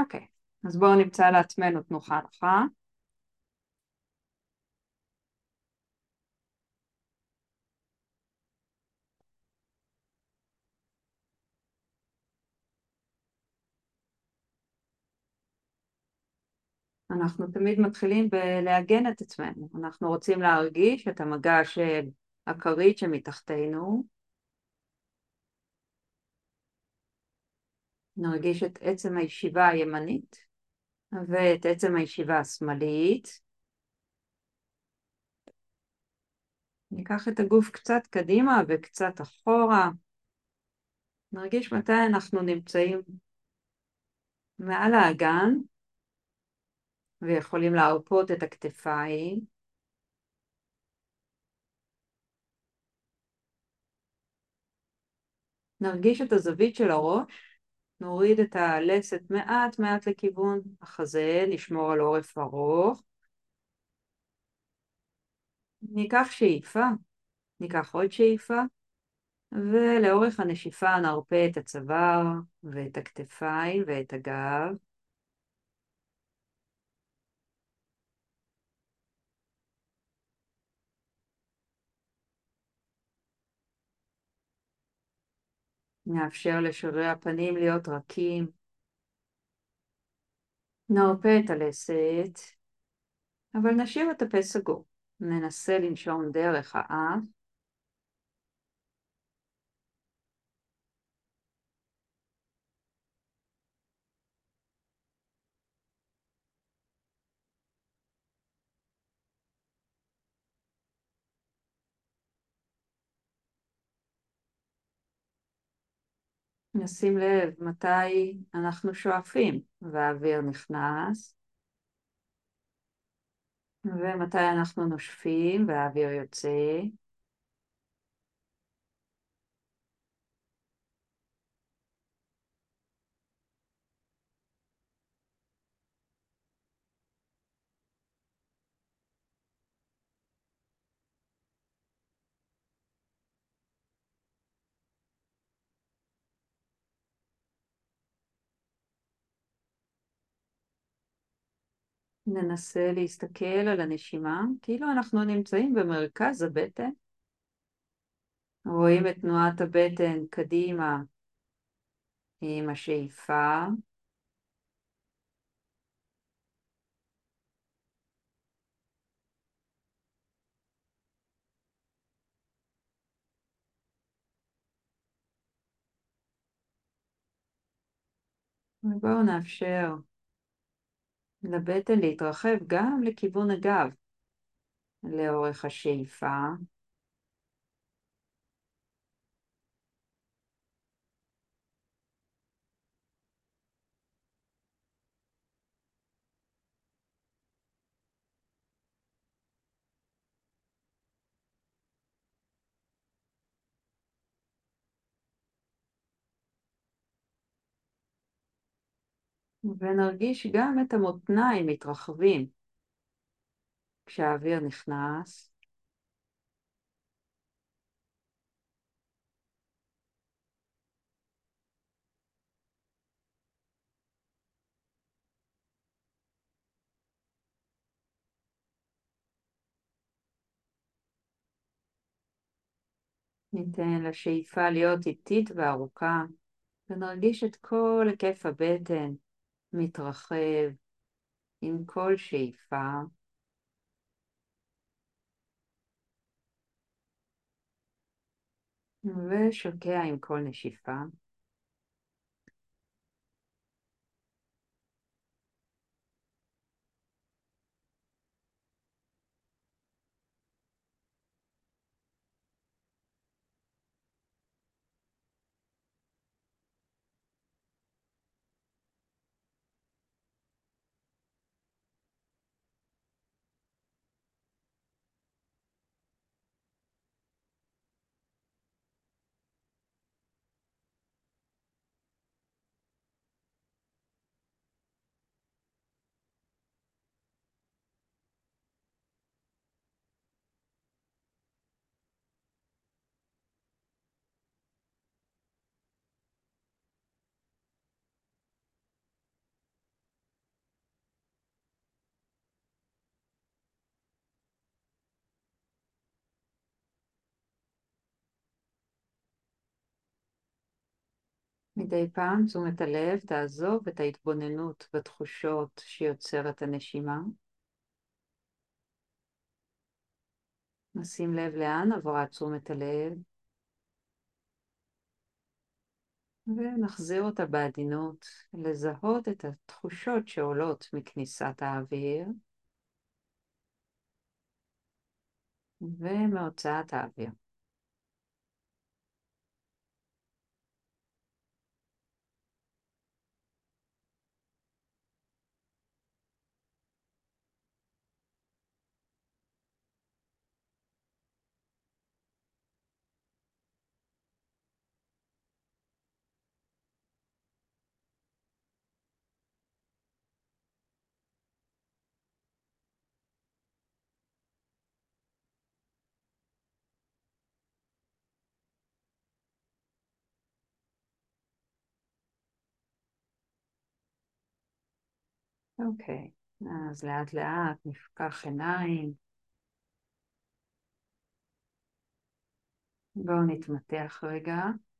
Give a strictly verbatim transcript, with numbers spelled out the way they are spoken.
אוקיי, אז בואו נמצא לעצמנו תנוחה נוחה. אנחנו תמיד מתחילים בלעגן את עצמנו. אנחנו רוצים להרגיש את המגע של הכרית שמתחתנו. נרגיש את עצם הישיבה הימנית ואת עצם הישיבה השמאלית. ניקח את הגוף קצת קדימה וקצת אחורה. נרגיש מתי אנחנו נמצאים מעל האגן ויכולים להרפות את הכתפיים. נרגיש את הזווית של הראש. נוריד את הלסת מעט מעט לכיוון החזה, נשמור על עורף ארוך. ניקח שאיפה, ניקח עוד שאיפה, ולאורך הנשיפה נרפה את הצוואר ואת הכתפיים ואת הגב. נאפשר לשרירי הפנים להיות רכים. נרפה את הלסת, אבל נשאיר את הפה סגור. ננסה לנשום דרך האף. נשים לב מתי אנחנו שואפים והאוויר נכנס, ומתי אנחנו נושפים והאוויר יוצא. ננסה להסתכל על הנשימה כאילו אנחנו נמצאים במרכז הבטן. רואים את תנועת הבטן קדימה עם השאיפה, ובואו נאפשר לבטן להתרחב גם לכיוון הגב לאורך השאיפה. ונרגיש גם את המותניים מתרחבים כשהאוויר נכנס. ניתן לשאיפה להיות איטית וארוכה, ונרגיש את כל היקף הבטן מתרחב עם כל שאיפה. ושוקע עם כל נשיפה. מדי פעם תשומת הלב תעזוב את ההתבוננות בתחושות שיוצרת הנשימה. נשים לב לאן עברה תשומת הלב, ונחזיר אותה בעדינות לזהות את התחושות שעולות מכניסת האוויר ומהוצאת האוויר. אוקיי, אז לאט לאט נפקח עיניים. בואו נתמתח רגע.